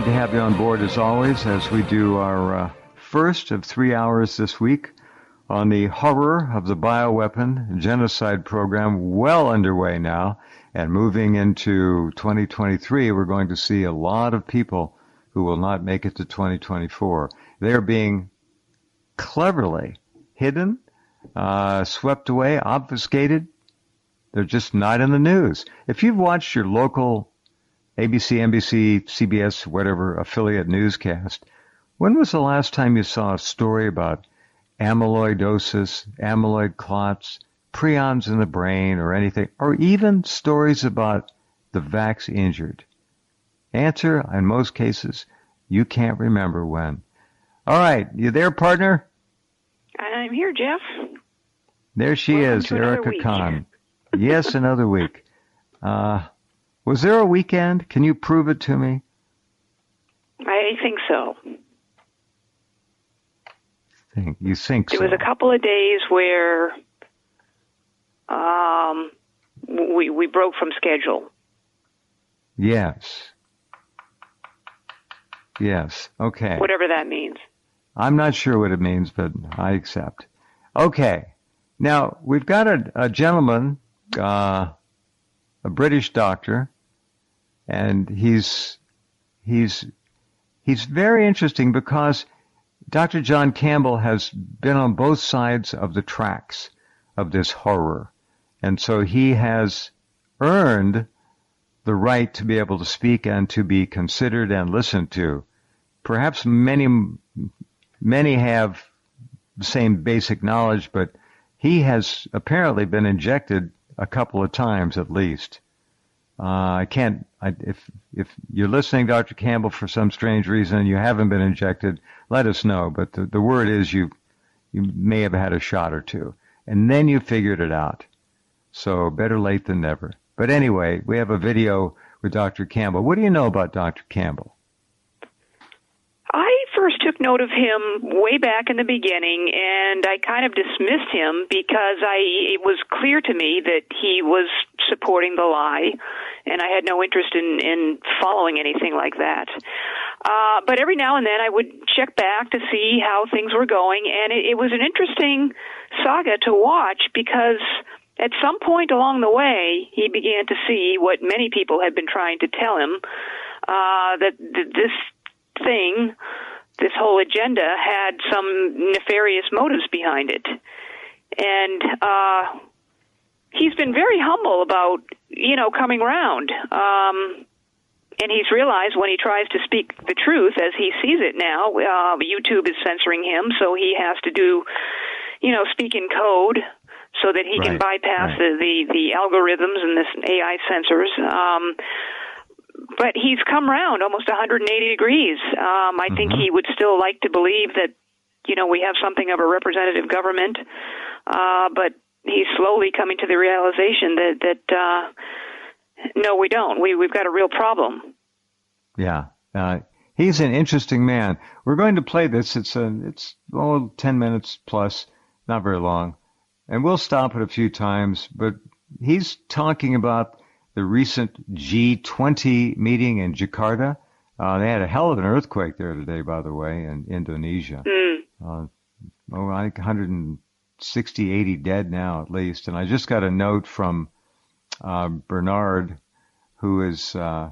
to have you on board as always as we do our first of 3 hours this week on the horror of the bioweapon genocide program, well underway now. And moving into 2023, we're going to see a lot of people who will not make it to 2024. They're being cleverly hidden, swept away, obfuscated. They're just not in the news. If you've watched your local ABC, NBC, CBS, whatever affiliate newscast, when was the last time you saw a story about amyloidosis, amyloid clots, prions in the brain or anything, or even stories about the vax injured? Answer, in most cases, you can't remember when. All right, you there, partner? I'm here, Jeff. There she is, Erica Kahn. Yes, another week. Was there a weekend? Can you prove it to me? I think so. You think so? There was a couple of days where we broke from schedule. Yes. Yes. Okay. Whatever that means. I'm not sure what it means, but I accept. Okay. Now, we've got a gentleman, a British doctor, and he's very interesting because Dr. John Campbell has been on both sides of the tracks of this horror. And so he has earned the right to be able to speak and to be considered and listened to. Perhaps many have the same basic knowledge, but he has apparently been injected a couple of times at least. If you're listening, Dr. Campbell, for some strange reason, you haven't been injected, let us know. But the word is you may have had a shot or two, and then you figured it out. So better late than never. But anyway, we have a video with Dr. Campbell. What do you know about Dr. Campbell? I first took note of him way back in the beginning, and I kind of dismissed him because it was clear to me that he was supporting the lie, and I had no interest in following anything like that. But every now and then I would check back to see how things were going, and it was an interesting saga to watch because at some point along the way he began to see what many people had been trying to tell him, that this thing, this whole agenda, had some nefarious motives behind it. And he's been very humble about, coming around. And he's realized when he tries to speak the truth as he sees it now, YouTube is censoring him, so he has to do, speak in code so that he can bypass the algorithms and this AI censors. But he's come around almost 180 degrees. I think he would still like to believe that, we have something of a representative government, but he's slowly coming to the realization that no, we don't. We've got a real problem. Yeah. He's an interesting man. We're going to play this. It's 10 minutes plus, not very long. And we'll stop it a few times, but he's talking about the recent G20 meeting in Jakarta. They had a hell of an earthquake there today, by the way, in Indonesia. I think 160, 80 dead now at least. And I just got a note from Bernard, who is a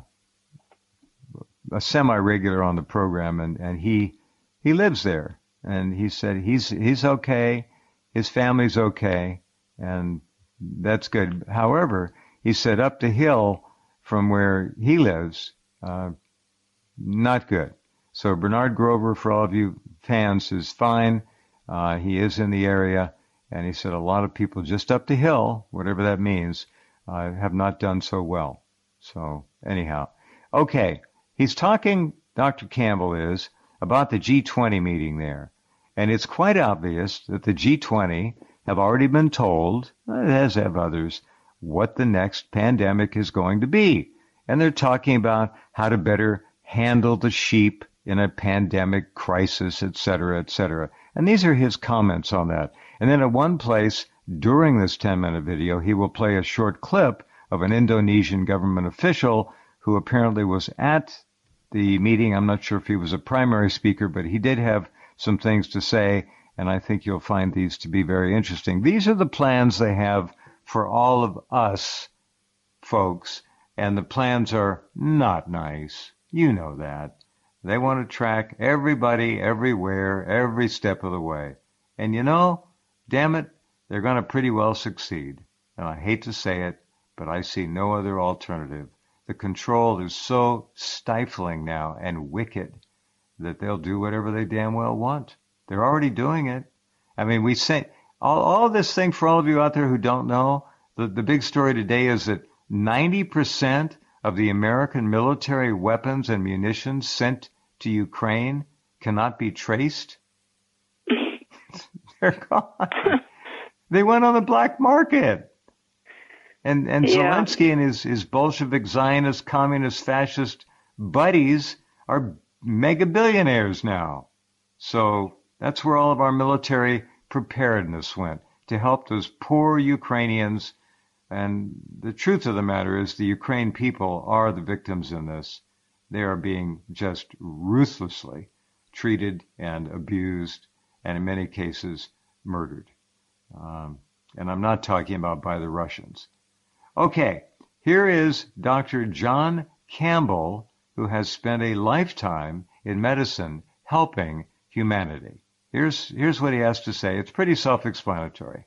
semi-regular on the program, and he lives there. And he said he's okay, his family's okay, and that's good. However, he said up the hill from where he lives, not good. So Bernard Grover, for all of you fans, is fine. He is in the area, and he said a lot of people just up the hill, whatever that means, have not done so well. So anyhow, okay, he's talking, Dr. Campbell is, about the G20 meeting there. And it's quite obvious that the G20 have already been told, as have others, what the next pandemic is going to be. And they're talking about how to better handle the sheep in a pandemic crisis, et cetera, et cetera. And these are his comments on that. And then at one place during this 10-minute video, he will play a short clip of an Indonesian government official who apparently was at the meeting. I'm not sure if he was a primary speaker, but he did have some things to say, and I think you'll find these to be very interesting. These are the plans they have for all of us folks, and the plans are not nice. You know that. They want to track everybody, everywhere, every step of the way. And you know, damn it, they're going to pretty well succeed. And I hate to say it, but I see no other alternative. The control is so stifling now and wicked that they'll do whatever they damn well want. They're already doing it. I mean, we say all this thing for all of you out there who don't know, the big story today is that 90% of the American military weapons and munitions sent to Ukraine cannot be traced. They're gone. They went on the black market. And Zelensky and his Bolshevik, Zionist, communist, fascist buddies are mega billionaires now. So that's where all of our military preparedness went, to help those poor Ukrainians. And the truth of the matter is the Ukraine people are the victims in this. They are being just ruthlessly treated and abused, and in many cases murdered. And I'm not talking about by the Russians. Okay, here is Dr. John Campbell, who has spent a lifetime in medicine helping humanity. Here's what he has to say. It's pretty self-explanatory.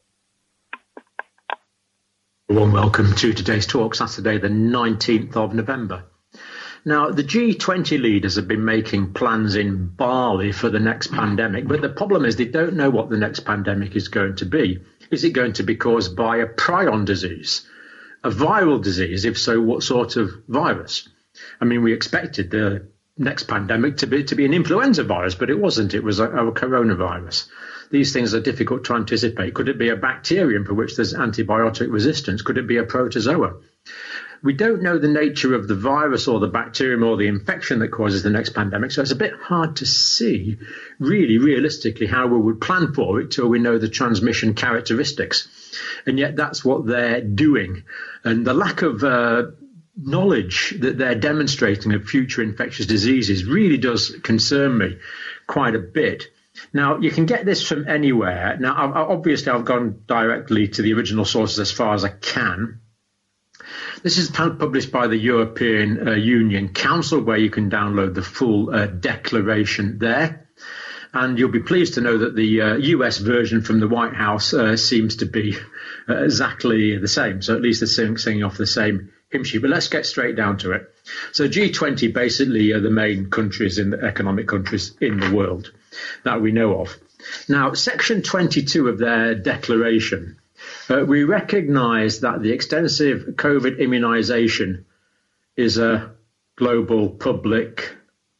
A warm welcome to today's talk, Saturday the 19th of November. Now, the G20 leaders have been making plans in Bali for the next pandemic, but the problem is they don't know what the next pandemic is going to be. Is it going to be caused by a prion disease, a viral disease? If so, what sort of virus? I mean, we expected the next pandemic to be an influenza virus, but it wasn't. It was a coronavirus. These things are difficult to anticipate. Could it be a bacterium for which there's antibiotic resistance? Could it be a protozoa? We don't know the nature of the virus or the bacterium or the infection that causes the next pandemic, so it's a bit hard to see really realistically how we would plan for it till we know the transmission characteristics. And yet that's what they're doing. And the lack of knowledge that they're demonstrating of future infectious diseases really does concern me quite a bit. Now, you can get this from anywhere. Now, obviously, I've gone directly to the original sources as far as I can. This is published by the European Union Council, where you can download the full declaration there. And you'll be pleased to know that the US version from the White House seems to be exactly the same. So at least they're singing off the same hymn sheet. But let's get straight down to it. So G20 basically are the main countries, in the economic countries in the world that we know of. Now, section 22 of their declaration, we recognise that the extensive COVID immunisation is a global public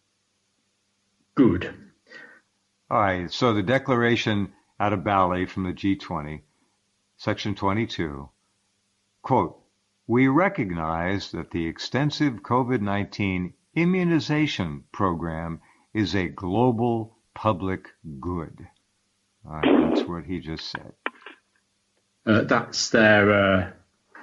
good. All right, so the declaration out of Bali from the G20, section 22, quote, "We recognize that the extensive COVID-19 immunization program is a global public good." All right, that's what he just said. That's their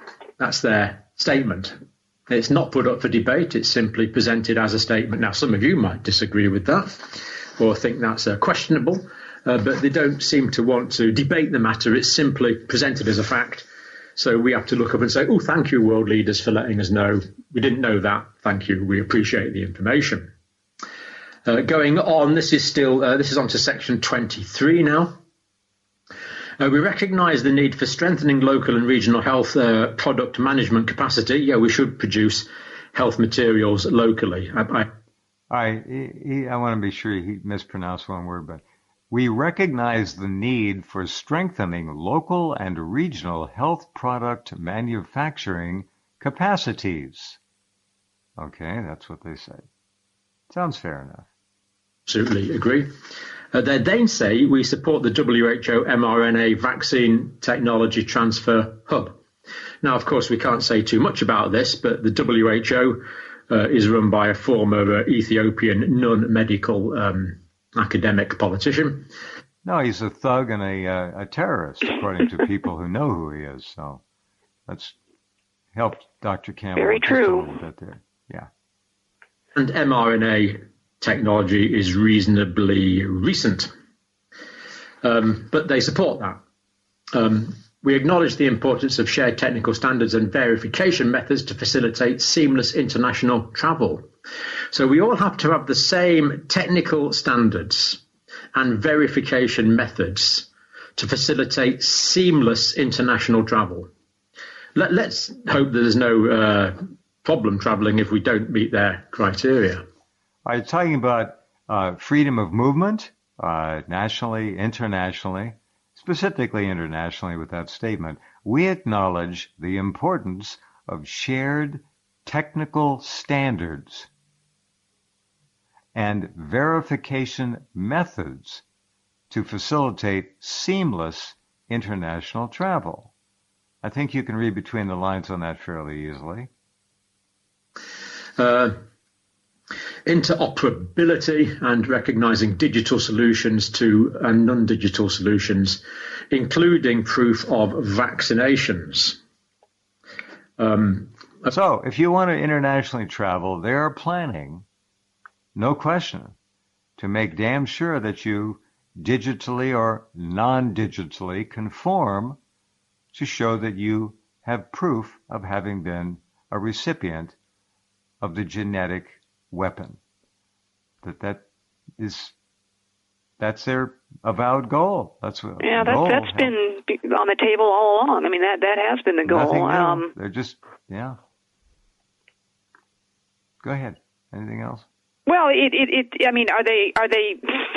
statement. It's not put up for debate. It's simply presented as a statement. Now, some of you might disagree with that or think that's questionable, but they don't seem to want to debate the matter. It's simply presented as a fact. So we have to look up and say, oh, thank you, world leaders, for letting us know. We didn't know that. Thank you. We appreciate the information. Going on, this is on to section 23 now. We recognise the need for strengthening local and regional health product management capacity. Yeah, we should produce health materials locally. I want to be sure he mispronounced one word, but we recognize the need for strengthening local and regional health product manufacturing capacities. Okay, that's what they say. Sounds fair enough. Absolutely agree. They then say we support the WHO mRNA vaccine technology transfer hub. Now, of course, we can't say too much about this, but the WHO is run by a former Ethiopian non-medical academic politician. No, he's a thug and a terrorist, according to people who know who he is. So let's help Dr. Campbell. Very true. A little bit there. Yeah. and mRNA technology is reasonably recent. But they support that. We acknowledge the importance of shared technical standards and verification methods to facilitate seamless international travel. So we all have to have the same technical standards and verification methods to facilitate seamless international travel. Let's hope that there's no problem traveling if we don't meet their criteria. Are you talking about freedom of movement, nationally, internationally? Specifically internationally with that statement, we acknowledge the importance of shared technical standards and verification methods to facilitate seamless international travel. I think you can read between the lines on that fairly easily. Interoperability and recognizing digital solutions and non-digital solutions, including proof of vaccinations. So if you want to internationally travel, they are planning, no question, to make damn sure that you digitally or non-digitally conform to show that you have proof of having been a recipient of the genetic weapon. That's their avowed goal. That's what. Yeah, that's been on the table all along. I mean, that has been the goal. Nothing new. They're just Go ahead. Anything else? Well, I mean, are they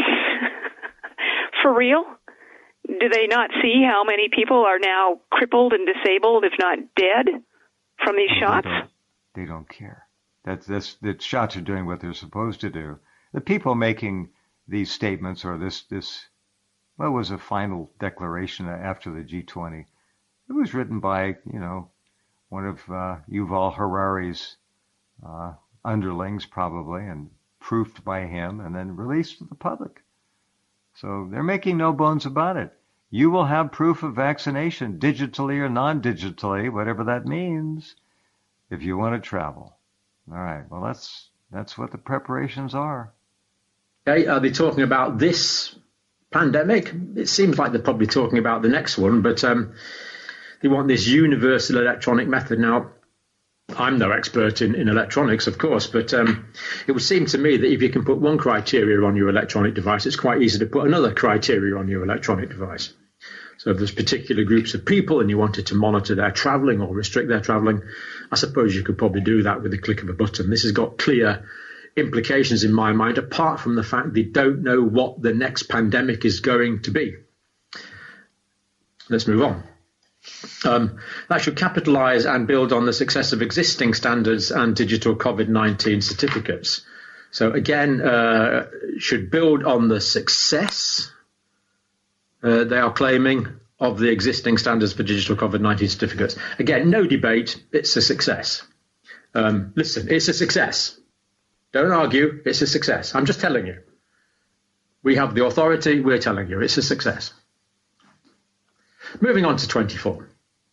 for real? Do they not see how many people are now crippled and disabled, if not dead, from these shots? They don't care. The shots are doing what they're supposed to do. The people making these statements or this what was a final declaration after the G20? It was written by, one of Yuval Harari's underlings probably, and proofed by him and then released to the public. So they're making no bones about it. You will have proof of vaccination, digitally or non-digitally, whatever that means, if you want to travel. All right. Well, that's what the preparations are. Okay. Are they talking about this pandemic? It seems like they're probably talking about the next one, but they want this universal electronic method. Now, I'm no expert in electronics, of course, but it would seem to me that if you can put one criteria on your electronic device, it's quite easy to put another criteria on your electronic device. So if there's particular groups of people and you wanted to monitor their traveling or restrict their traveling, I suppose you could probably do that with the click of a button. This has got clear implications in my mind, apart from the fact they don't know what the next pandemic is going to be. Let's move on. That should capitalise and build on the success of existing standards and digital COVID-19 certificates. So again, should build on the success they are claiming of the existing standards for digital COVID-19 certificates. Again, no debate, it's a success. Listen, it's a success. Don't argue, it's a success. I'm just telling you. We have the authority, we're telling you, it's a success. Moving on to 24.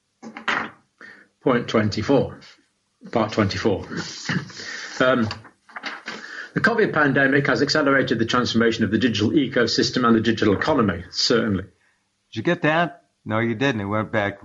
Point 24. Part 24. The COVID pandemic has accelerated the transformation of the digital ecosystem and the digital economy, certainly. Did you get that? No, you didn't. It went back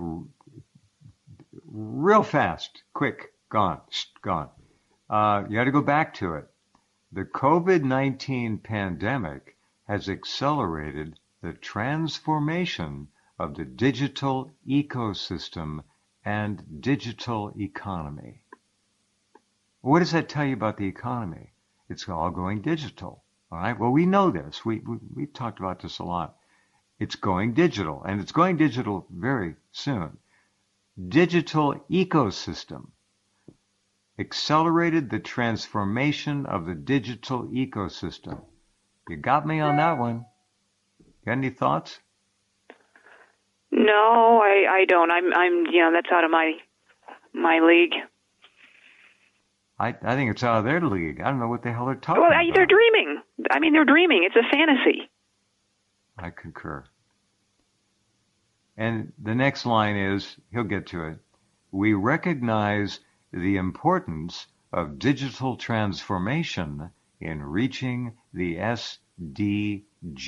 real fast, quick, gone. You got to go back to it. The COVID-19 pandemic has accelerated the transformation of the digital ecosystem and digital economy. What does that tell you about the economy? It's all going digital. All right. Well, we know this. We've talked about this a lot. It's going digital, and it's going digital very soon. Digital ecosystem accelerated the transformation of the digital ecosystem. You got me on that one. Got any thoughts? No, I don't. I'm that's out of my league. I think it's out of their league. I don't know what the hell they're talking about. They're dreaming. I mean, they're dreaming. It's a fantasy. I concur. And the next line is, he'll get to it, we recognize the importance of digital transformation in reaching the SDGs?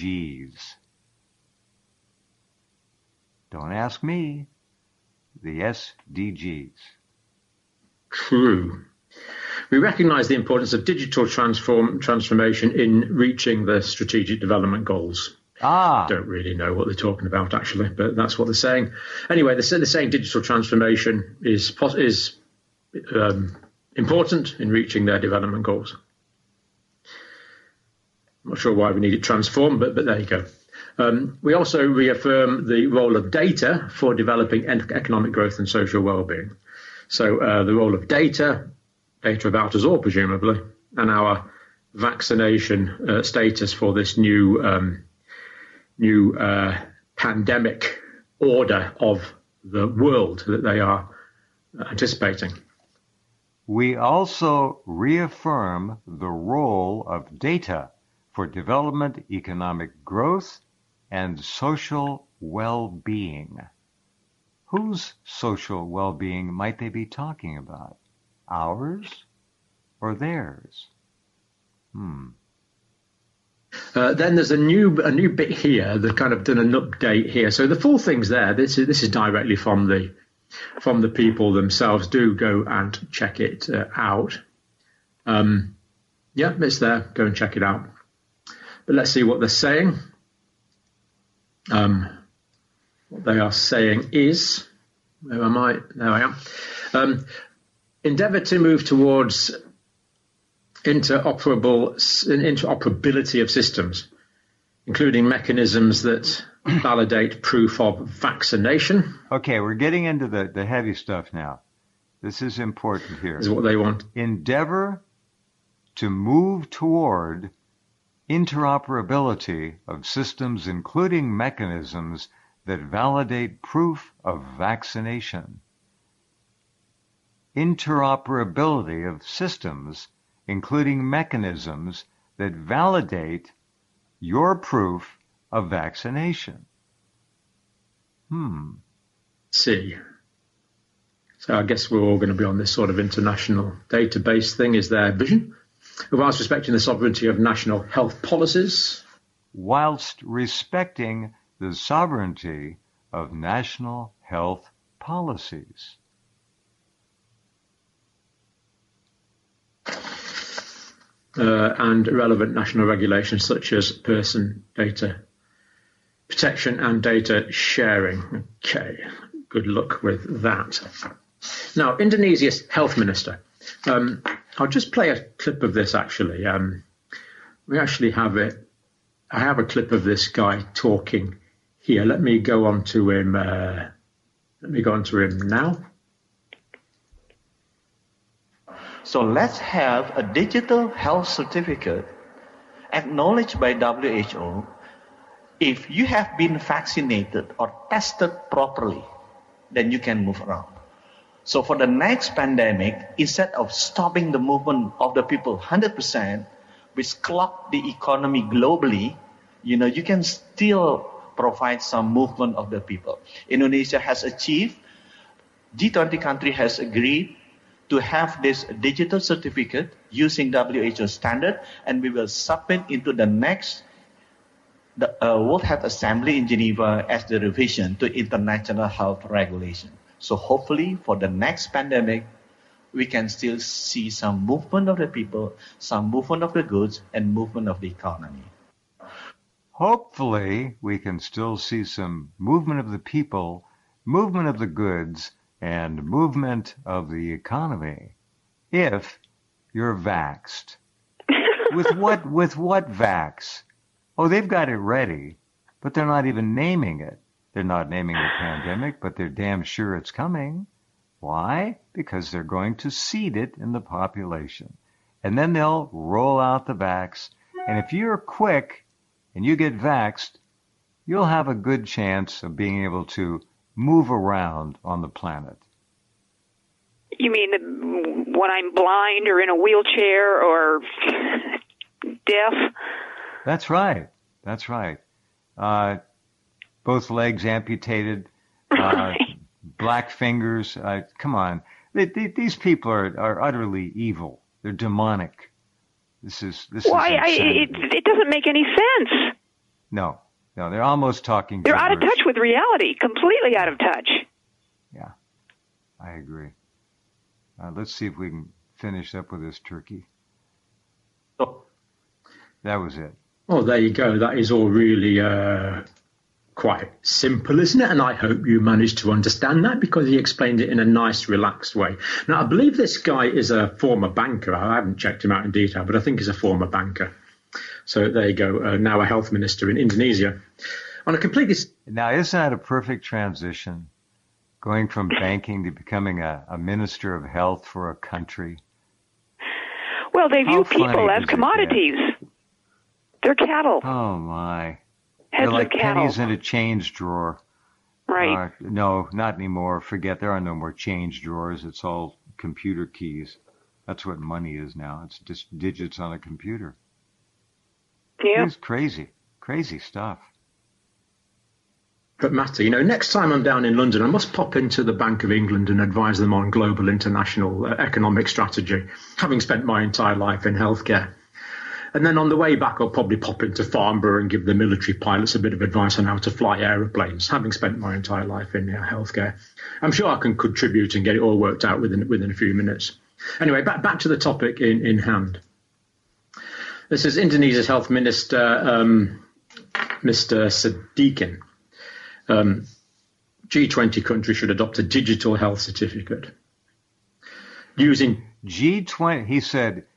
Don't ask me. The SDGs. True. We recognize the importance of digital transformation in reaching the strategic development goals. Don't really know what they're talking about, actually, but that's what they're saying. Anyway, they're saying digital transformation is important in reaching their development goals. I'm not sure why we need it transformed, but there you go. We also reaffirm the role of data for developing economic growth and social well-being. So the role of data about us all, presumably, and our vaccination status for this new pandemic order of the world that they are anticipating. We also reaffirm the role of data for development, economic growth, and social well-being. Whose social well-being might they be talking about? Ours or theirs? Then there's a new bit here. They've kind of done an update here. So the full thing's there. This is directly from the people themselves. Do go and check it out. Yeah, it's there. Go and check it out. But let's see what they're saying. What they are saying is, where am I? There I am. Endeavour to move towards interoperability of systems, including mechanisms that validate proof of vaccination. Okay, we're getting into the heavy stuff now. This is important here. This is what they want. Endeavor to move toward interoperability of systems, including mechanisms that validate proof of vaccination. Interoperability of systems, including mechanisms that validate your proof of vaccination. See. So I guess we're all going to be on this sort of international database thing, is their vision, whilst respecting the sovereignty of national health policies. Whilst respecting the sovereignty of national health policies. And relevant national regulations such as person data protection and data sharing. Okay, good luck with that. Now, Indonesia's health minister. I'll just play a clip of this, actually. We actually have it. I have a clip of this guy talking here. Let me go on to him. Let me go on to him now. So let's have a digital health certificate acknowledged by WHO. If you have been vaccinated or tested properly, then you can move around. So for the next pandemic, instead of stopping the movement of the people 100%, which clogged the economy globally, you can still provide some movement of the people. Indonesia has achieved, G20 country has agreed to have this digital certificate using WHO standard, and we will submit into the next World Health Assembly in Geneva as the revision to international health regulation. So hopefully for the next pandemic, we can still see some movement of the people, some movement of the goods, and movement of the economy. Hopefully we can still see some movement of the people, movement of the goods, and movement of the economy, if you're vaxxed. With what vax? Oh, they've got it ready, but they're not even naming it. They're not naming the pandemic, but they're damn sure it's coming. Why? Because they're going to seed it in the population. And then they'll roll out the vax. And if you're quick and you get vaxxed, you'll have a good chance of being able to move around on the planet. You mean when I'm blind or in a wheelchair or deaf? That's right. That's right. Both legs amputated, black fingers. Come on. These people are utterly evil. They're demonic. This is it doesn't make any sense. No, they're almost talking. They're out of touch with reality, completely out of touch. Yeah, I agree. Let's see if we can finish up with this turkey. Oh. That was it. Oh, there you go. That is all really quite simple, isn't it? And I hope you managed to understand that because he explained it in a nice, relaxed way. Now, I believe this guy is a former banker. I haven't checked him out in detail, but I think he's a former banker. So there you go. Now a health minister in Indonesia. On a completely... Now, isn't that a perfect transition? Going from banking to becoming a minister of health for a country? Well, they view people as commodities. They're cattle. Oh, my. Heads They're like of cattle. pennies in a change drawer. Right. No, not anymore. Forget, there are no more change drawers. It's all computer keys. That's what money is now. It's just digits on a computer. Yeah. It's crazy stuff. But Matty, next time I'm down in London, I must pop into the Bank of England and advise them on global international economic strategy, having spent my entire life in healthcare. And then on the way back, I'll probably pop into Farnborough and give the military pilots a bit of advice on how to fly aeroplanes, having spent my entire life in healthcare. I'm sure I can contribute and get it all worked out within a few minutes. Anyway, back to the topic in hand. This is Indonesia's health minister, Mr. Sadikin. G20 countries should adopt a digital health certificate. Using G20, he said,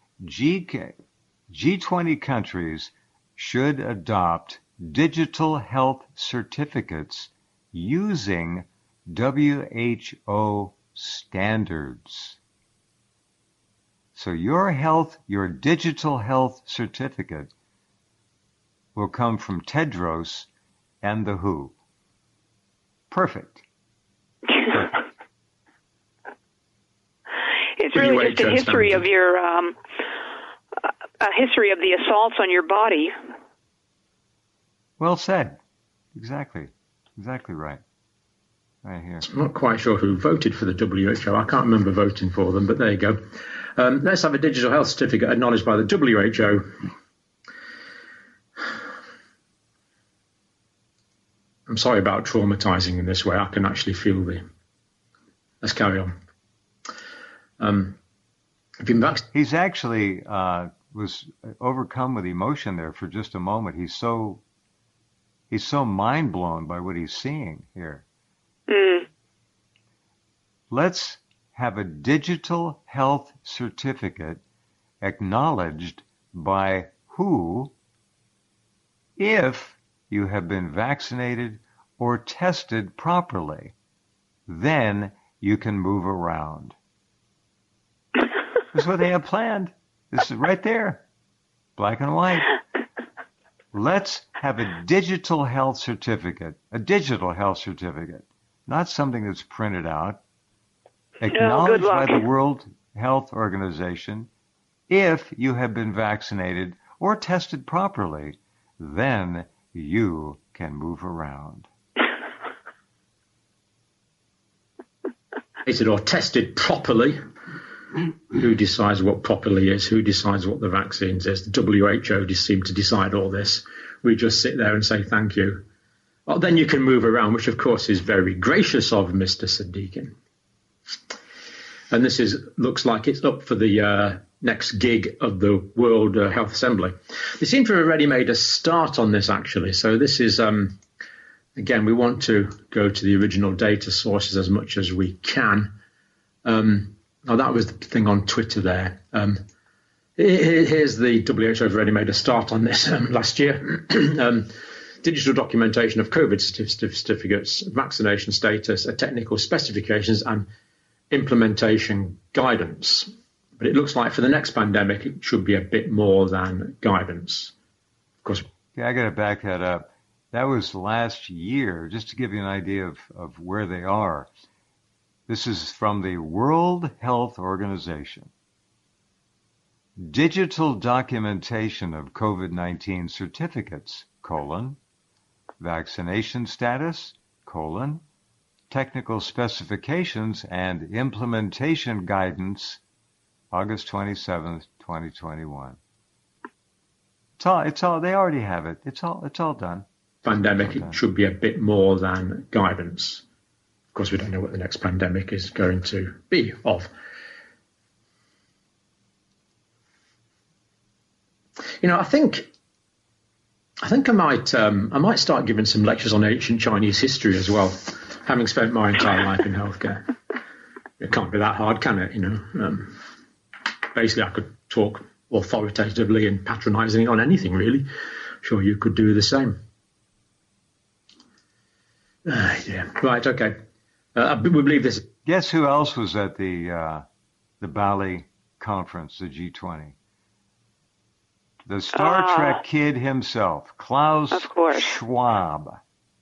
G20 countries should adopt digital health certificates using WHO standards. So your digital health certificate will come from Tedros and the WHO. Perfect. It's really just a history of your a history of the assaults on your body. Well said. Exactly right. Right here. I'm not quite sure who voted for the WHO. I can't remember voting for them, but there you go. Let's have a digital health certificate acknowledged by the WHO. I'm sorry about traumatizing in this way. I can actually feel Let's carry on. He's actually was overcome with emotion there for just a moment. He's so mind blown by what he's seeing here. Mm. Let's have a digital health certificate acknowledged by WHO if you have been vaccinated or tested properly. Then you can move around. This is what they have planned. This is right there, black and white. Let's have a digital health certificate, not something that's printed out, acknowledged by the World Health Organization. If you have been vaccinated or tested properly, then you can move around. Or tested properly. Who decides what properly is? Who decides what the vaccines is? The WHO just seem to decide all this. We just sit there and say thank you. Well, then you can move around, which of course is very gracious of Mr. Sadikin. And this looks like it's up for the next gig of the World Health Assembly. They seem to have already made a start on this, actually. So this is, again, we want to go to the original data sources as much as we can. That was the thing on Twitter there. Here's the WHO have already made a start on this last year. Digital documentation of COVID certificates, vaccination status, technical specifications, and implementation guidance. But it looks like for the next pandemic, it should be a bit more than guidance. Of course. Yeah, I got to back that up. That was last year, just to give you an idea of where they are. This is from the World Health Organization. Digital documentation of COVID-19 certificates, vaccination status, Technical Specifications and Implementation Guidance, August 27th, 2021. It's all. They already have it. It's all done. Pandemic, it should be a bit more than guidance. Of course, we don't know what the next pandemic is going to be of. I think I might start giving some lectures on ancient Chinese history as well, having spent my entire life in healthcare. It can't be that hard, can it? Basically, I could talk authoritatively and patronizingly on anything, really. Sure, you could do the same. Yeah. Right. Okay. We believe this. Guess who else was at the Bali conference, the G20? The Star Trek kid himself, Klaus Schwab.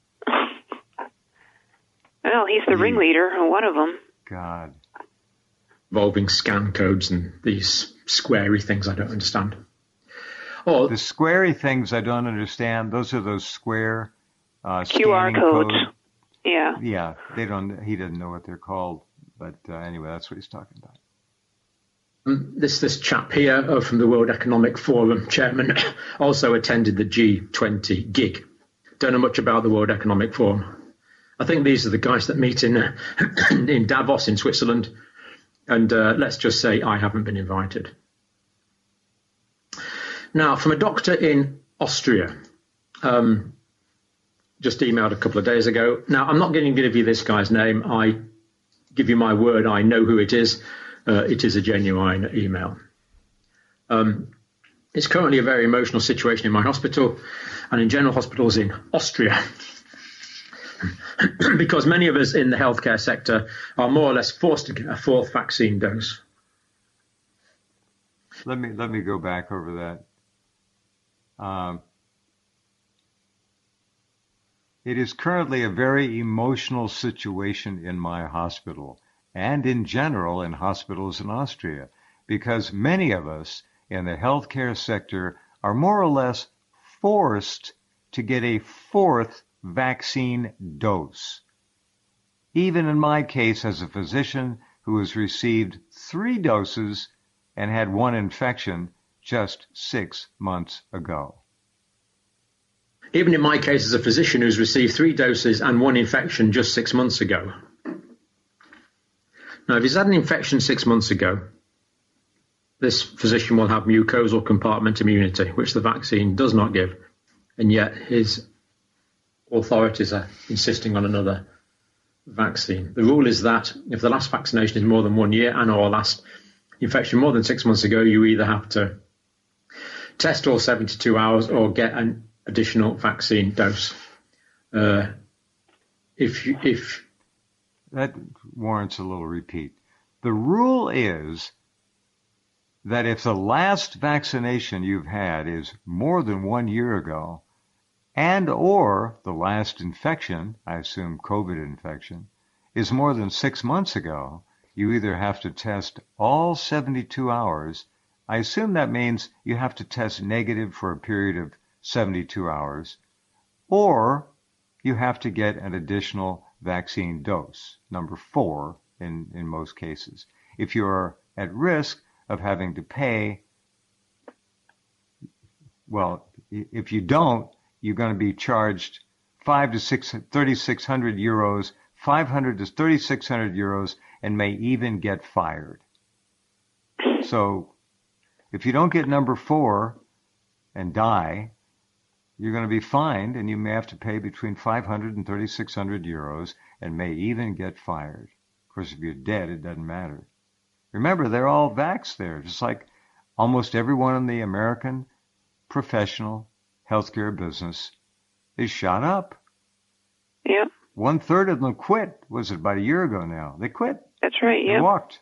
Well, he's the ringleader, one of them. God. Involving scan codes and these squarey things I don't understand. Oh, the squarey things I don't understand. Those are those square QR codes. Yeah. Yeah. He doesn't know what they're called, but anyway, that's what he's talking about. This chap here from the World Economic Forum chairman also attended the G20 gig. Don't know much about the World Economic Forum. I think these are the guys that meet in Davos in Switzerland. And let's just say I haven't been invited. Now, from a doctor in Austria, just emailed a couple of days ago. Now, I'm not going to give you this guy's name. I give you my word, I know who it is. It is a genuine email. It's currently a very emotional situation in my hospital and in general hospitals in Austria because many of us in the healthcare sector are more or less forced to get a fourth vaccine dose. Let me go back over that. It is currently a very emotional situation in my hospital and in general in hospitals in Austria, because many of us in the healthcare sector are more or less forced to get a fourth vaccine dose. Even in my case as a physician who has received 3 doses and had 1 infection just 6 months ago. Even in my case as a physician who's received 3 doses and 1 infection just 6 months ago. Now, if he's had an infection 6 months ago, this physician will have mucosal compartment immunity, which the vaccine does not give, and yet his authorities are insisting on another vaccine. The rule is that if the last vaccination is more than 1 year and or last infection more than 6 months ago, you either have to test all 72 hours or get an additional vaccine dose. If that warrants a little repeat. The rule is that if the last vaccination you've had is more than 1 year ago, and or the last infection, I assume COVID infection, is more than 6 months ago, you either have to test all 72 hours. I assume that means you have to test negative for a period of 72 hours, or you have to get an additional vaccine dose, number 4 in most cases. If you're at risk of having to pay, well, if you don't, you're going to be charged 3,600 euros, 500 to 3,600 euros, and may even get fired. So if you don't get number 4 and die, you're going to be fined, and you may have to pay between 500 and 3,600 euros and may even get fired. Of course, if you're dead, it doesn't matter. Remember, they're all vaxxed there, just like almost everyone in the American professional healthcare business is shot up. Yep. 1/3 of them quit. Was it about a year ago now? They quit. That's right, They walked.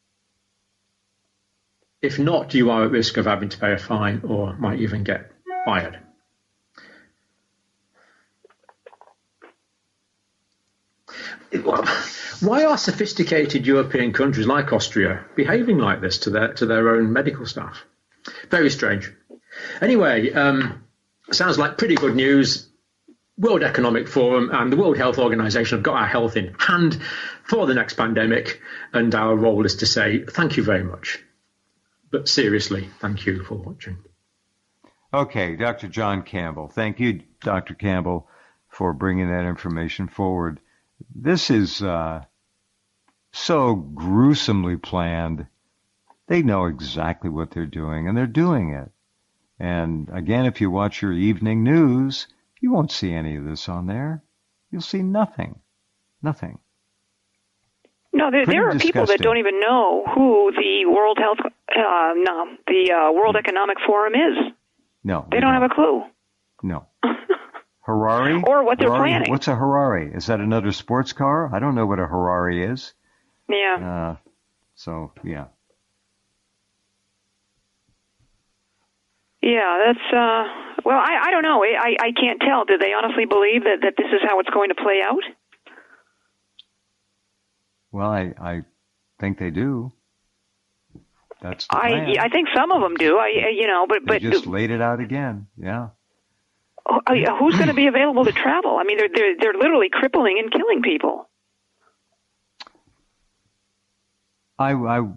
If not, you are at risk of having to pay a fine or might even get fired. Why are sophisticated European countries like Austria behaving like this to their own medical staff? Very strange. Anyway, sounds like pretty good news. World Economic Forum and the World Health Organization have got our health in hand for the next pandemic, and our role is to say thank you very much. But seriously, thank you for watching. Okay, Dr. John Campbell. Thank you, Dr. Campbell, for bringing that information forward. This is so gruesomely planned. They know exactly what they're doing, and they're doing it. And again, if you watch your evening news, you won't see any of this on there. You'll see nothing. Nothing. No, there are people that don't even know who the World World Economic Forum is. No. They don't have a clue. No. Harari? Or what they're planning. What's a Harari? Is that another sports car? I don't know what a Harari is. Yeah. Yeah. Yeah, that's, well, I don't know. I can't tell. Do they honestly believe that this is how it's going to play out? Well, I think they do. That's the plan. I think some of them do. But they just laid it out again. Yeah. Who's going to be available to travel? I mean, they're literally crippling and killing people. I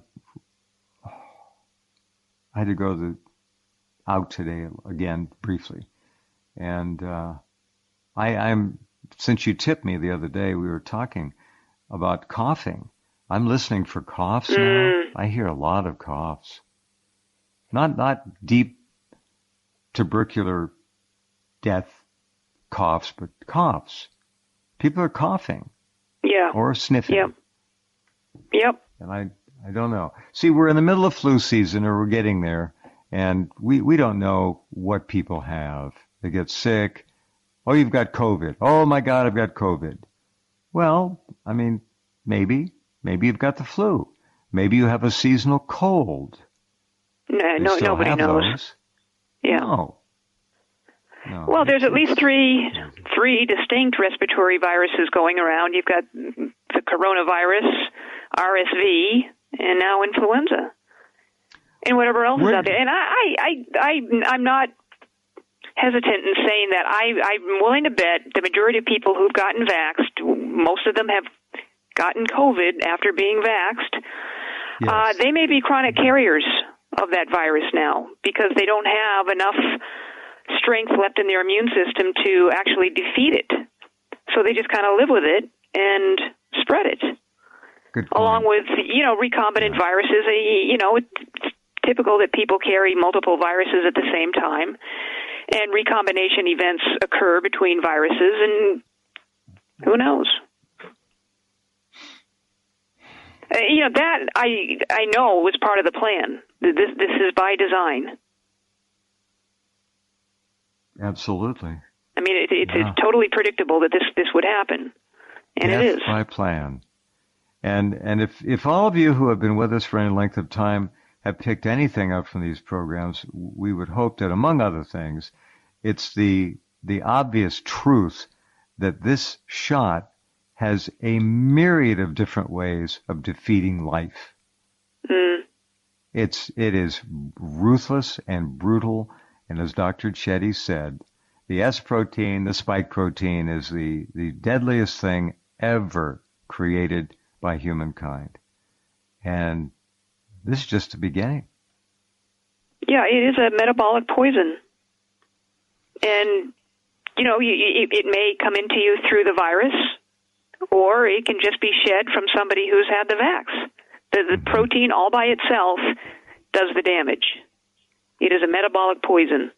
had to go out today again briefly, and I'm since you tipped me the other day, we were talking about coughing. I'm listening for coughs now. I hear a lot of coughs, not deep tubercular death coughs, but coughs. People are coughing, or sniffing. Yep. And I don't know. See, we're in the middle of flu season, or we're getting there. And we don't know what people have. They get sick. Oh, you've got COVID. Oh, my God, I've got COVID. Well, I mean, maybe you've got the flu. Maybe you have a seasonal cold. No, nobody knows. Those. Yeah. No. Well, there's at least three distinct respiratory viruses going around. You've got the coronavirus, RSV, and now influenza. And whatever else is out there. And I'm not hesitant in saying that I'm willing to bet the majority of people who've gotten vaxxed, most of them have gotten COVID after being vaxxed. Yes. They may be chronic carriers of that virus now because they don't have enough strength left in their immune system to actually defeat it. So they just kind of live with it and spread it. Good point. Along with, recombinant viruses, it's typical that people carry multiple viruses at the same time, and recombination events occur between viruses, and who knows? That I know was part of the plan. This is by design. Absolutely. I mean, it's totally predictable that this would happen, and it is by plan. And if all of you who have been with us for any length of time have picked anything up from these programs, we would hope that, among other things, it's the obvious truth that this shot has a myriad of different ways of defeating life. It is ruthless and brutal, and as Dr. Chetty said, the S protein, the spike protein, is the deadliest thing ever created by humankind. And this is just the beginning. Yeah, it is a metabolic poison. And, it may come into you through the virus, or it can just be shed from somebody who's had the vax. The protein all by itself does the damage. It is a metabolic poison.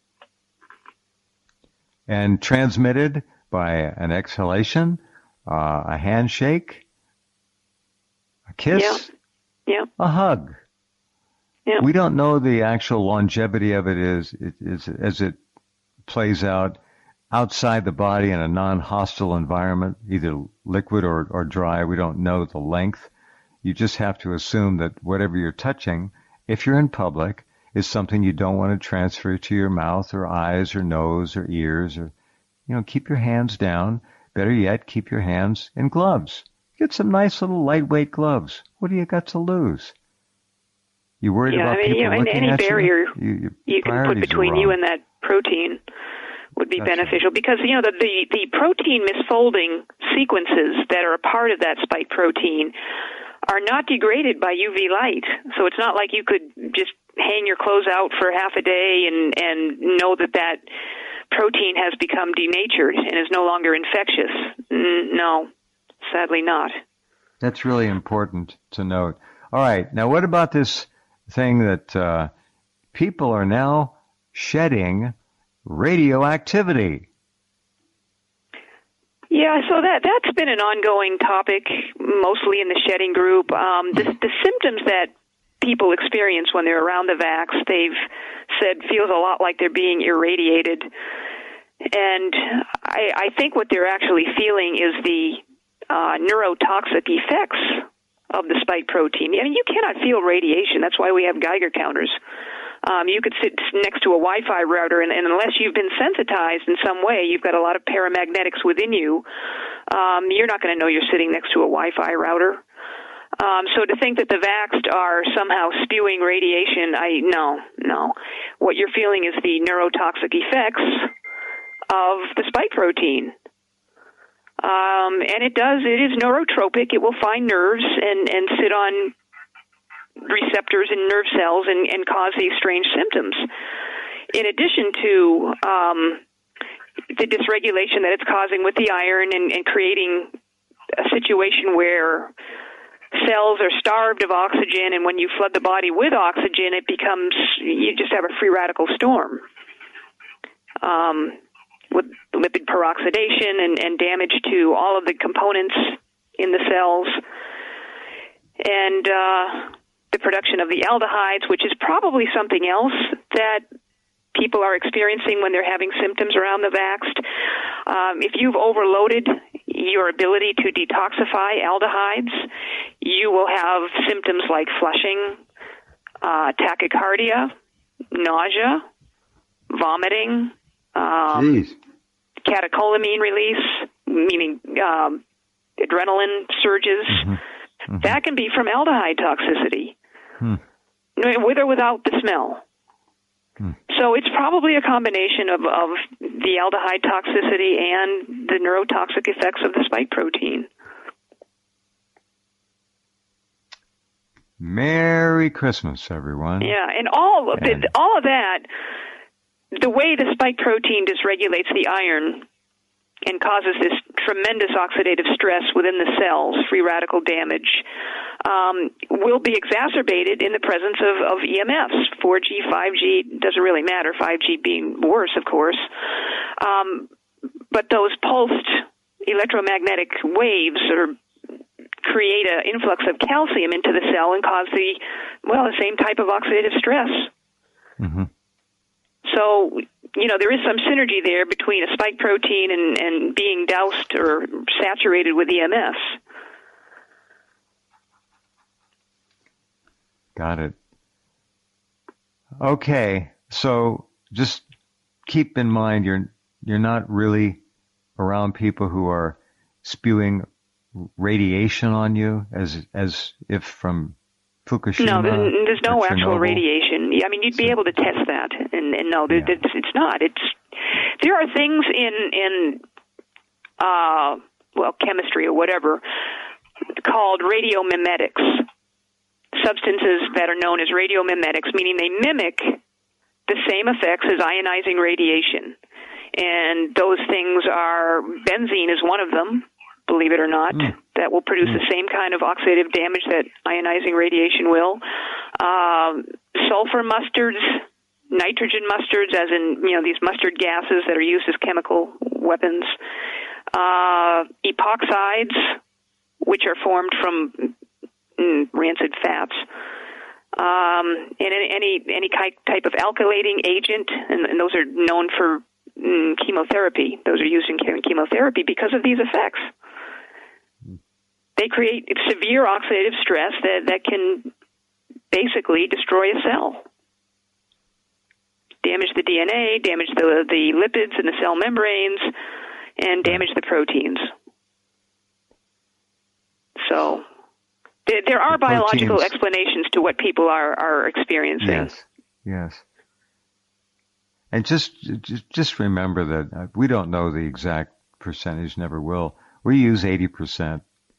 And transmitted by an exhalation, a handshake, a kiss, a hug. Yeah. We don't know the actual longevity of it as it plays out outside the body in a non-hostile environment, either liquid or dry. We don't know the length. You just have to assume that whatever you're touching, if you're in public, is something you don't want to transfer to your mouth or eyes or nose or ears, or, keep your hands down. Better yet, keep your hands in gloves. Get some nice little lightweight gloves. What do you got to lose? You worried about people looking any at barrier you? You can put between you and that protein would be beneficial because, the protein misfolding sequences that are a part of that spike protein are not degraded by UV light. So it's not like you could just hang your clothes out for half a day and know that protein has become denatured and is no longer infectious. No, sadly not. That's really important to note. All right. Now, what about this thing that people are now shedding radioactivity? Yeah, so that's been an ongoing topic, mostly in the shedding group. The symptoms that people experience when they're around the vax, they've said feels a lot like they're being irradiated. And I think what they're actually feeling is the neurotoxic effects of the spike protein. I mean, you cannot feel radiation. That's why we have Geiger counters. You could sit next to a Wi-Fi router, and unless you've been sensitized in some way, you've got a lot of paramagnetics within you, you're not going to know you're sitting next to a Wi-Fi router. So to think that the vaxxed are somehow spewing radiation, no. What you're feeling is the neurotoxic effects of the spike protein. And it is neurotropic. It will find nerves and sit on receptors in nerve cells and cause these strange symptoms. In addition to the dysregulation that it's causing with the iron and creating a situation where cells are starved of oxygen, and when you flood the body with oxygen, you just have a free radical storm with lipid peroxidation and damage to all of the components in the cells. And the production of the aldehydes, which is probably something else that people are experiencing when they're having symptoms around the vaxxed. If you've overloaded your ability to detoxify aldehydes, you will have symptoms like flushing, tachycardia, nausea, vomiting, catecholamine release, meaning adrenaline surges. Mm-hmm. That can be from aldehyde toxicity, with or without the smell. So it's probably a combination of the aldehyde toxicity and the neurotoxic effects of the spike protein. Merry Christmas, everyone. Yeah, and all of that, the way the spike protein dysregulates the iron and causes this tremendous oxidative stress within the cells, free radical damage, will be exacerbated in the presence of EMFs. 4G, 5G, doesn't really matter, 5G being worse, of course. But those pulsed electromagnetic waves create an influx of calcium into the cell and cause the same type of oxidative stress. Mm-hmm. So, there is some synergy there between a spike protein and being doused or saturated with EMFs. Got it. Okay, so just keep in mind you're not really around people who are spewing radiation on you as if from Fukushima. No, there's no actual radiation. I mean, you'd be able to test that, and no, it's not. There are things in chemistry or whatever called radiomimetics. Substances that are known as radiomimetics, meaning they mimic the same effects as ionizing radiation. And those things are, benzene is one of them, believe it or not, that will produce the same kind of oxidative damage that ionizing radiation will. Sulfur mustards, nitrogen mustards, as in, these mustard gases that are used as chemical weapons. Epoxides, which are formed from rancid fats, and any type of alkylating agent, and those are known for chemotherapy. Those are used in chemotherapy because of these effects. They create severe oxidative stress that can basically destroy a cell, damage the DNA, damage the lipids in the cell membranes, and damage the proteins. So there are biological explanations to what people are experiencing. Yes. And just remember that we don't know the exact percentage, never will. We use 80%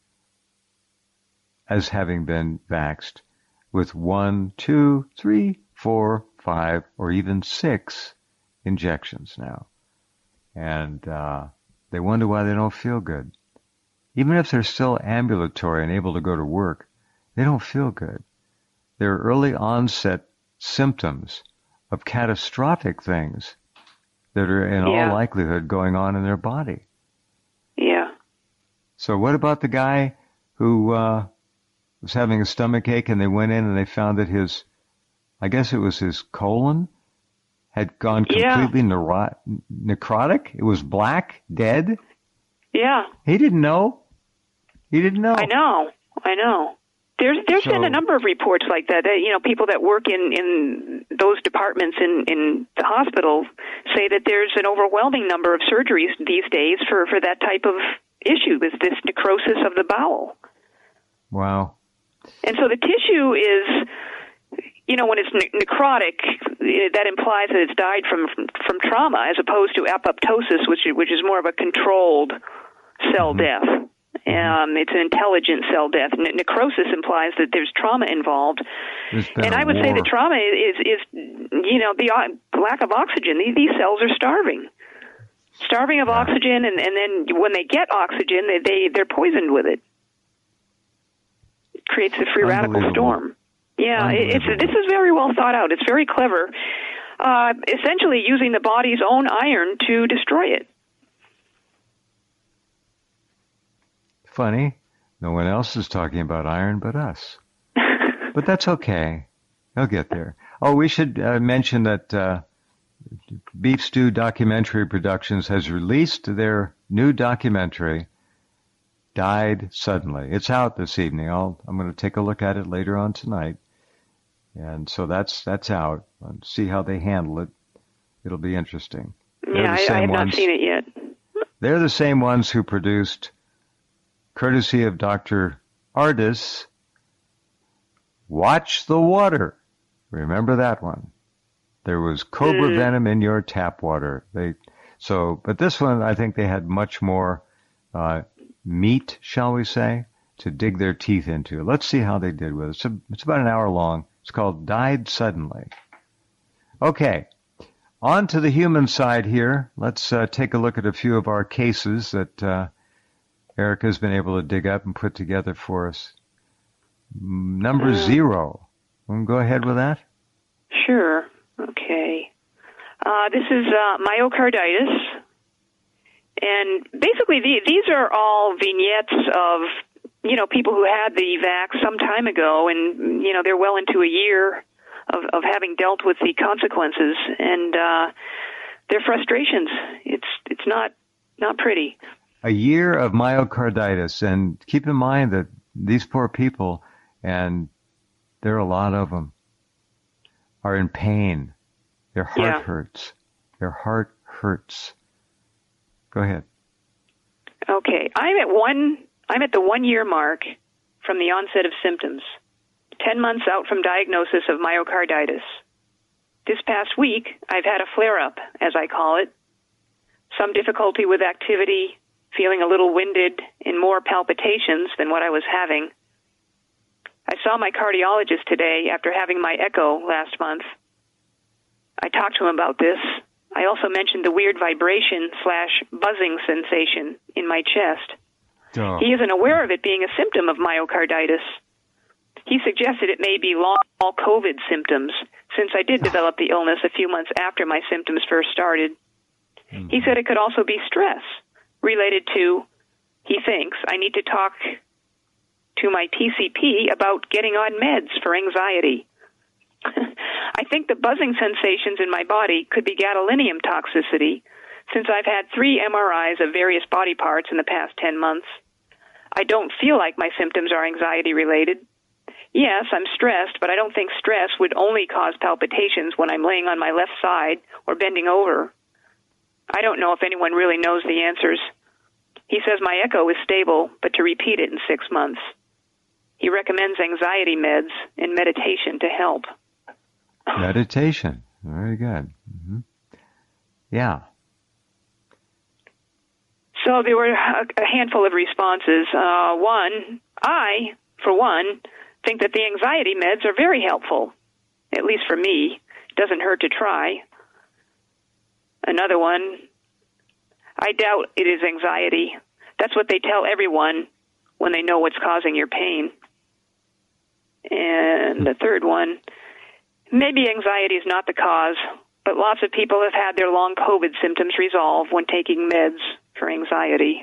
as having been vaxxed with 1, 2, 3, 4, 5, or even 6 injections now. And they wonder why they don't feel good. Even if they're still ambulatory and able to go to work, they don't feel good. They're early onset symptoms of catastrophic things that are in all likelihood going on in their body. Yeah. So what about the guy who was having a stomach ache and they went in and they found that I guess it was his colon had gone completely necrotic? It was black, dead? Yeah. He didn't know. I know. There's been a number of reports like that. People that work in those departments in the hospital say that there's an overwhelming number of surgeries these days for that type of issue, this necrosis of the bowel. Wow. And so the tissue is, when it's necrotic, that implies that it's died from trauma as opposed to apoptosis, which is more of a controlled cell death. It's an intelligent cell death. Necrosis implies that there's trauma involved. And I would say the trauma is the lack of oxygen. These cells are starving of oxygen, and then when they get oxygen, they're poisoned with it. It creates a free radical storm. Yeah, this is very well thought out. It's very clever. Essentially using the body's own iron to destroy it. Funny, no one else is talking about iron but us. But that's okay. They'll get there. Oh, we should mention that Beef Stew Documentary Productions has released their new documentary, Died Suddenly. It's out this evening. I'm going to take a look at it later on tonight. And so that's out. I'll see how they handle it. It'll be interesting. Yeah, I have not seen it yet. They're the same ones who produced, courtesy of Dr. Ardis, Watch the Water. Remember that one? There was cobra venom in your tap water. But this one, I think they had much more meat, shall we say, to dig their teeth into. Let's see how they did with it. It's about an hour long. It's called Died Suddenly. Okay, on to the human side here. Let's take a look at a few of our cases that Erica's been able to dig up and put together for us. Number 0. Want to go ahead with that? Sure. Okay. This is myocarditis. And basically these are all vignettes of, people who had the vax some time ago, and, they're well into a year of having dealt with the consequences and their frustrations. It's not pretty. A year of myocarditis, and keep in mind that these poor people, and there are a lot of them, are in pain. Their heart hurts. Their heart hurts. Go ahead. Okay. I'm at the 1-year mark from the onset of symptoms, 10 months out from diagnosis of myocarditis. This past week, I've had a flare-up, as I call it, some difficulty with activity, feeling a little winded, and more palpitations than what I was having. I saw my cardiologist today after having my echo last month. I talked to him about this. I also mentioned the weird vibration/buzzing sensation in my chest. Oh. He isn't aware of it being a symptom of myocarditis. He suggested it may be long-haul COVID symptoms, since I did develop the illness a few months after my symptoms first started. He said it could also be stress, related to, he thinks, I need to talk to my PCP about getting on meds for anxiety. I think the buzzing sensations in my body could be gadolinium toxicity, since I've had 3 MRIs of various body parts in the past 10 months. I don't feel like my symptoms are anxiety-related. Yes, I'm stressed, but I don't think stress would only cause palpitations when I'm laying on my left side or bending over. I don't know if anyone really knows the answers. He says my echo is stable, but to repeat it in 6 months. He recommends anxiety meds and meditation to help. Meditation. Very good. Mm-hmm. Yeah. So there were a handful of responses. I, for one, think that the anxiety meds are very helpful, at least for me. It doesn't hurt to try. Another one, I doubt it is anxiety. That's what they tell everyone when they know what's causing your pain. And the third one, maybe anxiety is not the cause, but lots of people have had their long COVID symptoms resolve when taking meds for anxiety.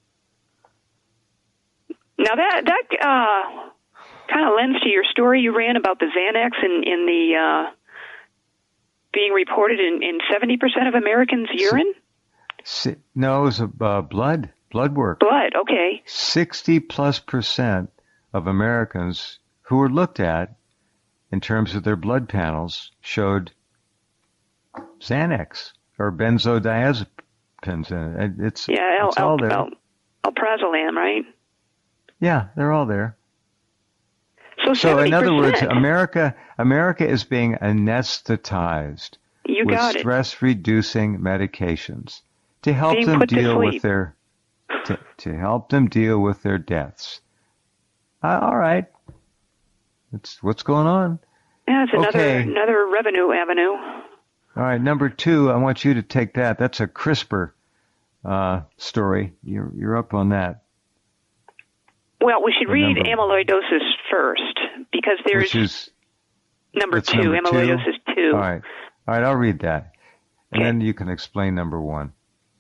Now that kind of lends to your story you ran about the Xanax in the being reported in 70% of Americans' urine? No, it was blood work. Blood, okay. 60+% of Americans who were looked at in terms of their blood panels showed Xanax or benzodiazepines in it. It's all there. Alprazolam, right? Yeah, they're all there. So 70%. In other words, America is being anesthetized with stress-reducing medications to help them deal with their to help them deal with their deaths. All right, that's what's going on. Yeah, it's another revenue avenue. All right, number 2, I want you to take that. That's a CRISPR story. You're up on that. Well, we should read amyloidosis first, because there's number 2, amyloidosis 2. All right, I'll read that. And then you can explain number 1.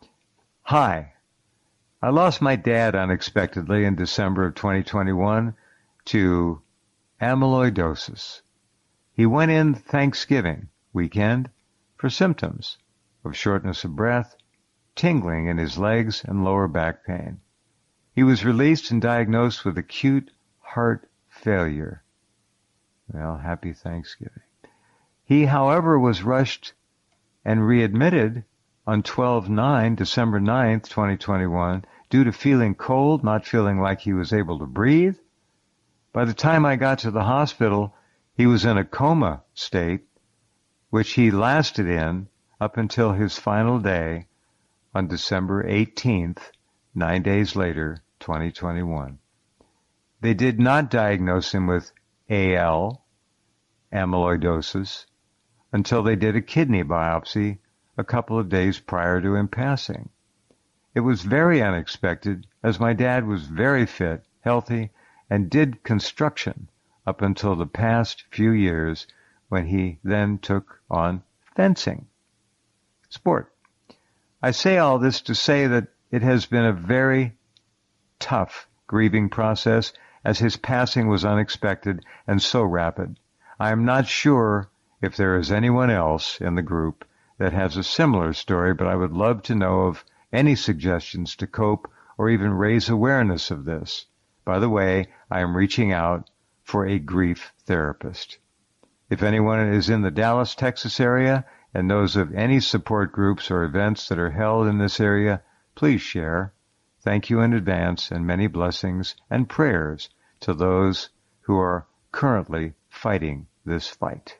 Hi, I lost my dad unexpectedly in December of 2021 to amyloidosis. He went in Thanksgiving weekend for symptoms of shortness of breath, tingling in his legs, and lower back pain. He was released and diagnosed with acute heart failure. Well, happy Thanksgiving. He, however, was rushed and readmitted on December 9th, 2021, due to feeling cold, not feeling like he was able to breathe. By the time I got to the hospital, he was in a coma state, which he lasted in up until his final day on December 18th, 9 days later, 2021. They did not diagnose him with AL, amyloidosis, until they did a kidney biopsy a couple of days prior to him passing. It was very unexpected, as my dad was very fit, healthy, and did construction up until the past few years, when he then took on fencing. Sport. I say all this to say that it has been a very tough grieving process, as his passing was unexpected and so rapid. I am not sure if there is anyone else in the group that has a similar story, but I would love to know of any suggestions to cope or even raise awareness of this. By the way, I am reaching out for a grief therapist. If anyone is in the Dallas, Texas area and knows of any support groups or events that are held in this area, please share. Thank you in advance, and many blessings and prayers to those who are currently fighting this fight.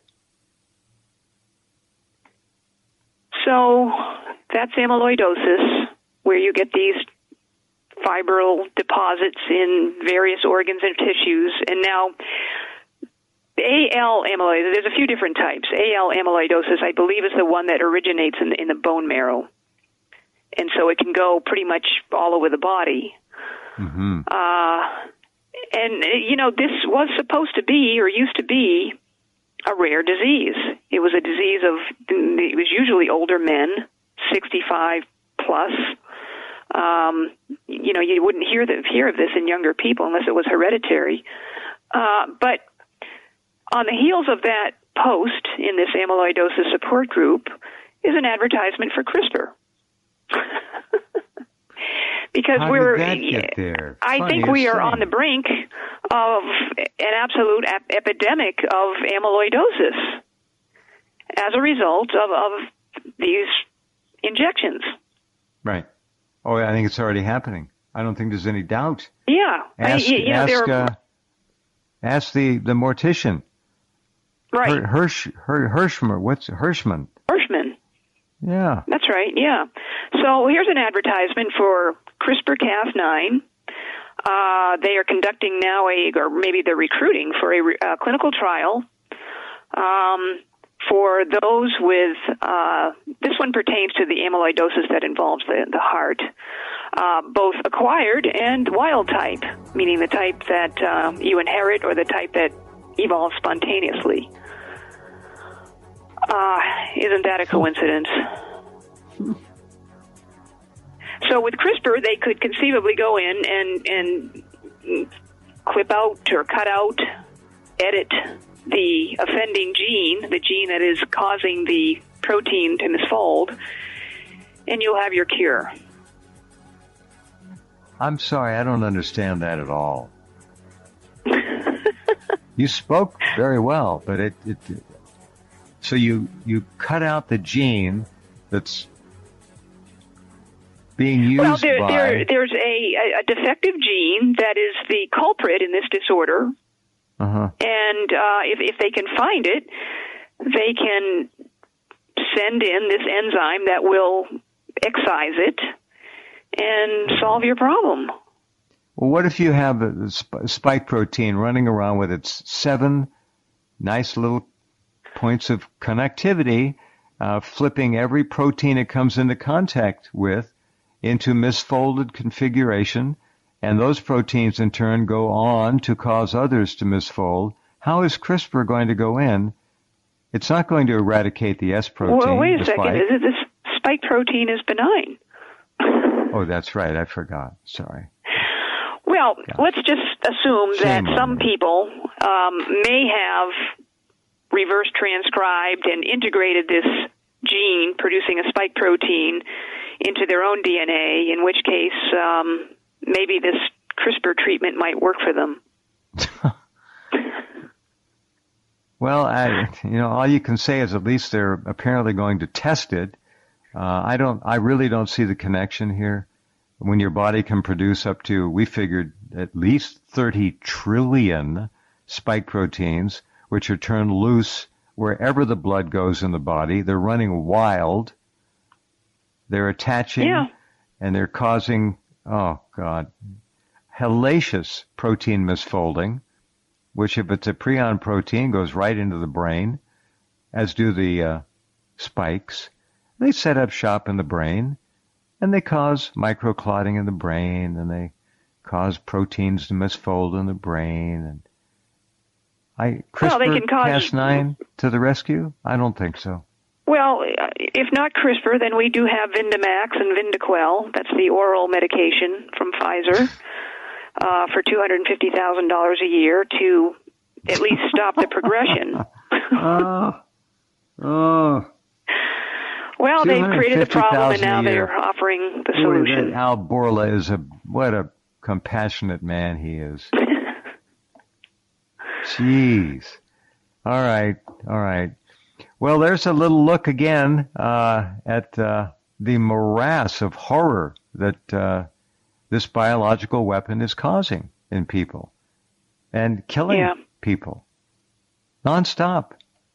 So that's amyloidosis, where you get these fibril deposits in various organs and tissues. And now AL amyloidosis, there's a few different types. AL amyloidosis, I believe, is the one that originates in the bone marrow. And so it can go pretty much all over the body. Mm-hmm. This was supposed to be, or used to be, a rare disease. It was a disease it was usually older men, 65 plus. You wouldn't hear of this in younger people unless it was hereditary. But on the heels of that post in this amyloidosis support group is an advertisement for CRISPR. Because I think we are on the brink of an absolute epidemic of amyloidosis as a result of these injections. Right. Oh, I think it's already happening. I don't think there's any doubt. Yeah. Ask the mortician. Right. Hirschman. What's Hirschman? Hirschman. Yeah. That's right, yeah. So here's an advertisement for CRISPR-Cas9. They are conducting now or maybe they're recruiting for a clinical trial for those with, this one pertains to the amyloidosis that involves the heart, both acquired and wild type, meaning the type that you inherit or the type that evolves spontaneously. Isn't that a coincidence? So with CRISPR, they could conceivably go in and clip out or cut out, edit the offending gene, the gene that is causing the protein to misfold, and you'll have your cure. I'm sorry, I don't understand that at all. You spoke very well, but so you cut out the gene that's being used there's a defective gene that is the culprit in this disorder. Uh-huh. And if they can find it, they can send in this enzyme that will excise it and solve your problem. Well, what if you have a spike protein running around with its 7 nice little points of connectivity, flipping every protein it comes into contact with into misfolded configuration, and those proteins in turn go on to cause others to misfold? How is CRISPR going to go in? It's not going to eradicate the S protein. Well, wait a second. This spike protein is benign. Oh, that's right. I forgot. Sorry. Well, let's just assume that some people may have reverse transcribed and integrated this gene producing a spike protein into their own DNA, in which case maybe this CRISPR treatment might work for them. Well, all you can say is at least they're apparently going to test it. I really don't see the connection here. When your body can produce up to, we figured, at least 30 trillion spike proteins, which are turned loose wherever the blood goes in the body. They're running wild. They're attaching, and they're causing, hellacious protein misfolding, which if it's a prion protein goes right into the brain, as do the spikes. They set up shop in the brain, and they cause microclotting in the brain, and they cause proteins to misfold in the brain. And CRISPR-Cas9 to the rescue? I don't think so. Well, if not CRISPR, then we do have Vyndamax and Vyndaqel. That's the oral medication from Pfizer for $250,000 a year to at least stop the progression. Well, they've created the problem, and now they're offering the solution. Al Borla is what a compassionate man he is. Jeez. All right. Well, there's a little look again at the morass of horror that this biological weapon is causing in people and killing people nonstop.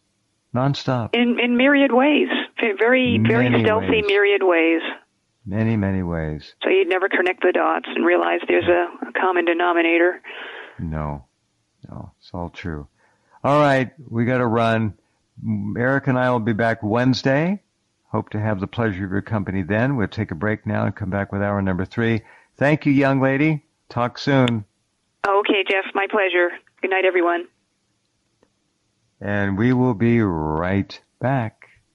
In myriad ways, very stealthy ways. Myriad ways. Many ways. So you'd never connect the dots and realize there's a common denominator. No, it's all true. All right, we got to run. Eric and I will be back Wednesday. Hope to have the pleasure of your company then. We'll take a break now and come back with hour number 3. Thank you, young lady. Talk soon. Okay, Jeff, my pleasure. Good night, everyone. And we will be right back.